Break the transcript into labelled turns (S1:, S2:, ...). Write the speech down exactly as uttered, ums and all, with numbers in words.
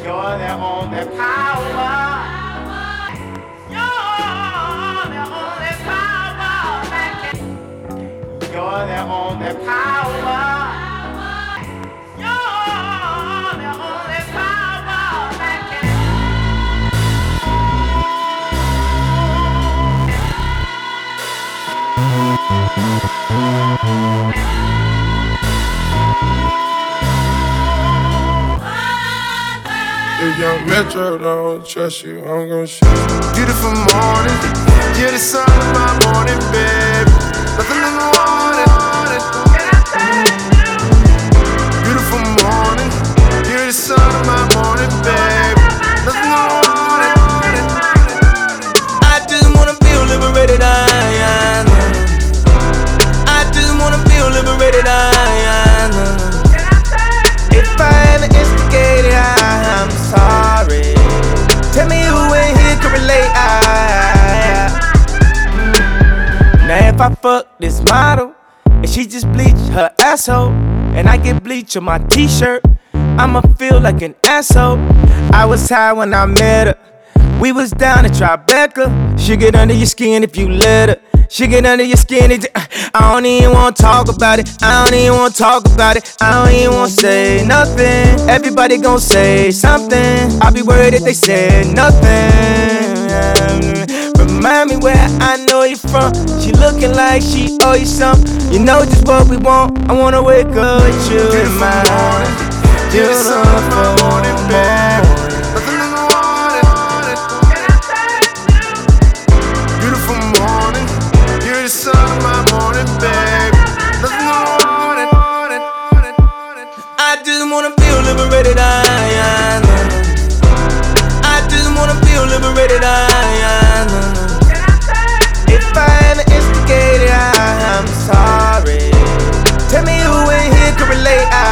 S1: You're the only power. You're the only power that can. You're the only power. You're the only power that can.
S2: If Young Metro don't trust you, I'm gon' shoot you.
S3: Beautiful morning, you're the sun of my morning, babe. Nothing in the morning. Beautiful morning, you're the sun of my morning, babe. Nothing in the morning.
S4: I just wanna feel liberated, I, I know. I just wanna feel liberated, I, I know. If I ever instigated, I, I'm sorry. Tell me who in here can relate, I, I. Now if I fuck this model and she just bleach her asshole, and I get bleach on my t-shirt, I'ma feel like an asshole. I was high when I met her. We was down at Tribeca. She get under your skin if you let her. She get under your skin. It, I don't even wanna talk about it. I don't even wanna talk about it. I don't even wanna say nothing. Everybody gon' say something. I'll be worried if they said nothing. Remind me where I know you from. She looking like she owe you something. You know just what we want. I wanna wake up with you in my beautiful morning, babe.
S3: Nothing in the morning. Beautiful morning, you're the sun of my morning, babe. Nothing in the morning.
S4: I just wanna feel liberated, I, I know. I just wanna feel liberated, I, I know. If I ever instigated, I, I'm sorry. Tell me who in here can relate, I